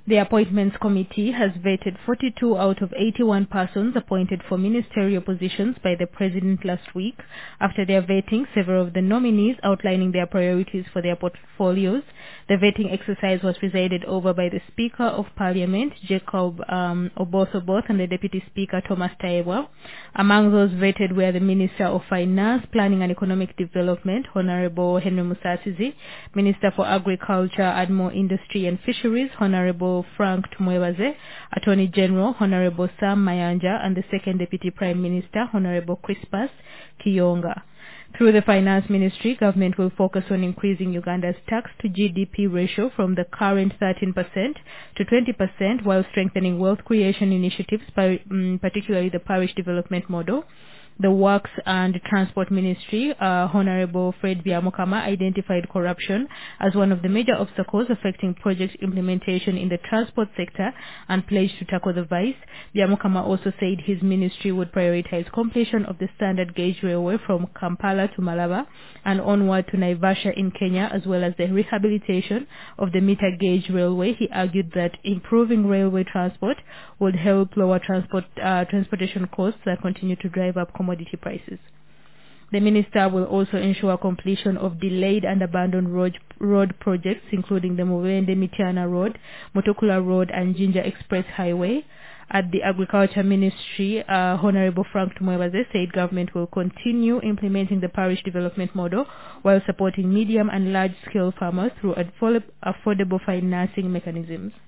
The Appointments Committee has vetted 42 out of 81 persons appointed for ministerial positions by the President last week. After their vetting, several of the nominees outlining their priorities for their portfolios. The vetting exercise was presided over by the Speaker of Parliament, Jacob Oboth, and the Deputy Speaker, Thomas Taiwa. Among those vetted were the Minister of Finance, Planning and Economic Development, Honorable Henry Musasizi, Minister for Agriculture, Admo Industry and Fisheries, Honorable Frank Tumwebaze, Attorney General, Honorable Sam Mayanja, and the Second Deputy Prime Minister, Honorable Crispus Kiyonga. Through the Finance Ministry, government will focus on increasing Uganda's tax to GDP ratio from the current 13% to 20% while strengthening wealth creation initiatives, particularly the parish development model. The Works and Transport Ministry, Honorable Fred Byamukama, identified corruption as one of the major obstacles affecting project implementation in the transport sector and pledged to tackle the vice. Byamukama also said his ministry would prioritize completion of the standard gauge railway from Kampala to Malaba and onward to Naivasha in Kenya, as well as the rehabilitation of the meter gauge railway. He argued that improving railway transport would help lower transportation costs that continue to drive up commodity prices. The minister will also ensure completion of delayed and abandoned road projects, including the Mubende-Mitiana Road, Mutukula Road, and Jinja Express Highway. At the Agriculture Ministry, Honorable Frank Tumwebaze said government will continue implementing the parish development model while supporting medium and large-scale farmers through affordable financing mechanisms.